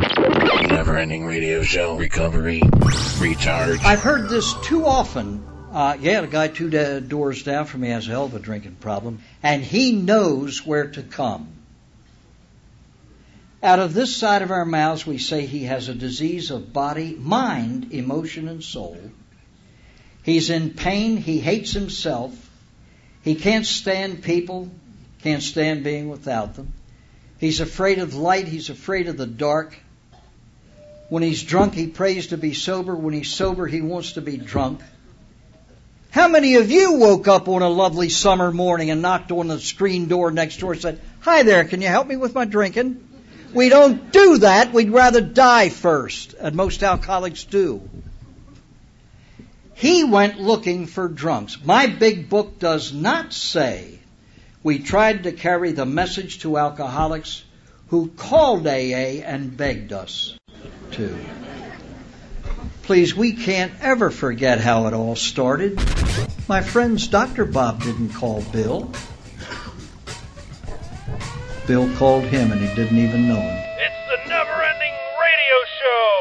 Never-ending radio show. Recovery. Recharge. I've heard this too often. The guy two doors down from me has a hell of a drinking problem, and he knows where to come. Out of this side of our mouths, we say he has a disease of body, mind, emotion, and soul. He's in pain. He hates himself. He can't stand people, can't stand being without them. He's afraid of light. He's afraid of the dark. When he's drunk, he prays to be sober. When he's sober, he wants to be drunk. How many of you woke up on a lovely summer morning and knocked on the screen door next door and said, "Hi there, can you help me with my drinking?" We don't do that. We'd rather die first, and most alcoholics do. He went looking for drunks. My big book does not say we tried to carry the message to alcoholics who called AA and begged us to. Please, we can't ever forget how it all started. My friend's Dr. Bob didn't call Bill. Bill called him, and he didn't even know him. It's the Never-Ending Radio Show.